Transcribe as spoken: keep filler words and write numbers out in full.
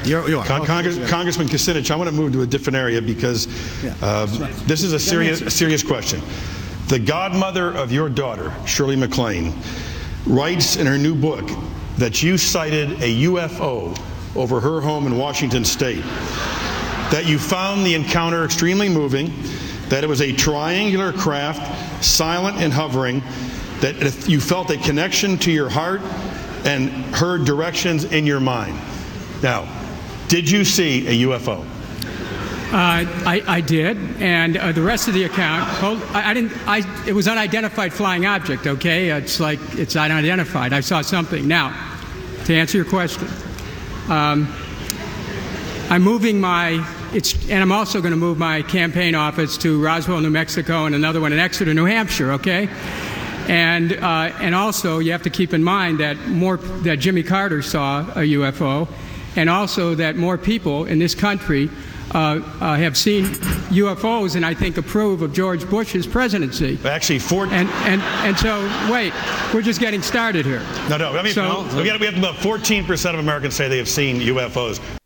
You're, you're Con- Congress, Congressman Kucinich, I want to move to a different area because uh, this is a serious, a serious question. The godmother of your daughter, Shirley MacLaine, writes in her new book that you sighted a U F O over her home in Washington State, that you found the encounter extremely moving, that it was a triangular craft, silent and hovering, that if you felt a connection to your heart and heard directions in your mind. Now, did you see a U F O? Uh, I, I did, and uh, the rest of the account, hold, I, I didn't. I, it was unidentified flying object. Okay, it's like it's unidentified. I saw something. Now, to answer your question, um, I'm moving my. It's and I'm also going to move my campaign office to Roswell, New Mexico, and another one in Exeter, New Hampshire. Okay, and uh, and also you have to keep in mind that more that Jimmy Carter saw a U F O, and also that more people in this country. Uh, uh, have seen U F Os and I think approve of George Bush's presidency. Actually, four. And and and so wait, we're just getting started here. No, no. I mean, so, no, we, got, we have about fourteen percent of Americans say they have seen U F Os.